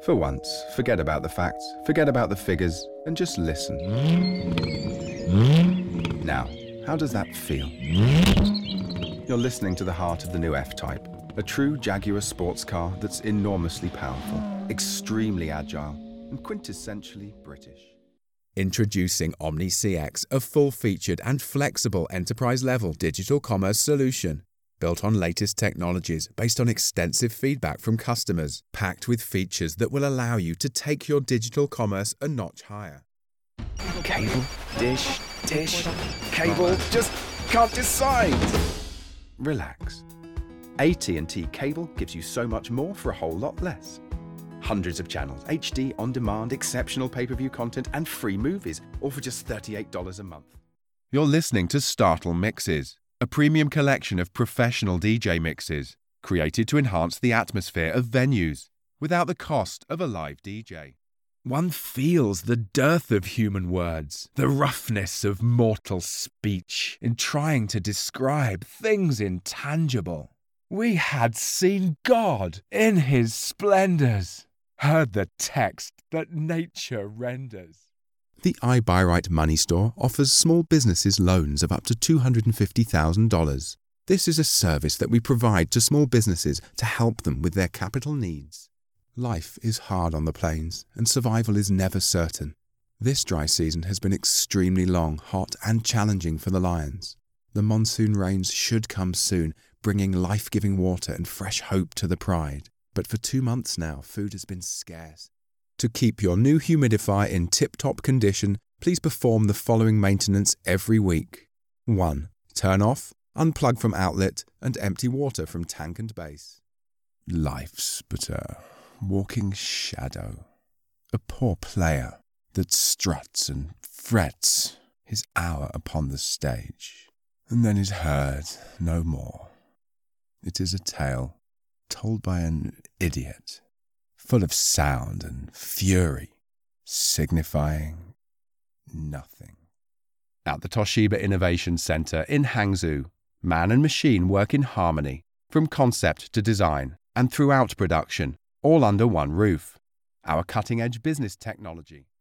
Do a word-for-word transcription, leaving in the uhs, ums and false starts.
For once, forget about the facts, forget about the figures, and just listen. Now, how does that feel? You're listening to the heart of the new F-Type, a true Jaguar sports car that's enormously powerful, extremely agile, and quintessentially British. Introducing Omni C X, a full-featured and flexible enterprise-level digital commerce solution. Built on latest technologies, based on extensive feedback from customers, packed with features that will allow you to take your digital commerce a notch higher. Cable, dish, dish, cable, just can't decide. Relax. A T and T Cable gives you so much more for a whole lot less. Hundreds of channels, H D, on-demand, exceptional pay-per-view content, and free movies, all for just thirty-eight dollars a month. You're listening to Startle Mixes, a premium collection of professional D J mixes, created to enhance the atmosphere of venues, without the cost of a live D J. One feels the dearth of human words, the roughness of mortal speech in trying to describe things intangible. We had seen God in his splendors, heard the text that nature renders. The iBuyRight Money Store offers small businesses loans of up to two hundred fifty thousand dollars. This is a service that we provide to small businesses to help them with their capital needs. Life is hard on the plains, and survival is never certain. This dry season has been extremely long, hot, and challenging for the lions. The monsoon rains should come soon, bringing life-giving water and fresh hope to the pride. But for two months now, food has been scarce. To keep your new humidifier in tip-top condition, please perform the following maintenance every week. one. Turn off, unplug from outlet, and empty water from tank and base. Life's but a walking shadow, a poor player that struts and frets his hour upon the stage, and then is heard no more. It is a tale told by an idiot, full of sound and fury, signifying nothing. At the Toshiba Innovation Center in Hangzhou, man and machine work in harmony, from concept to design and throughout production, all under one roof. Our cutting-edge business technology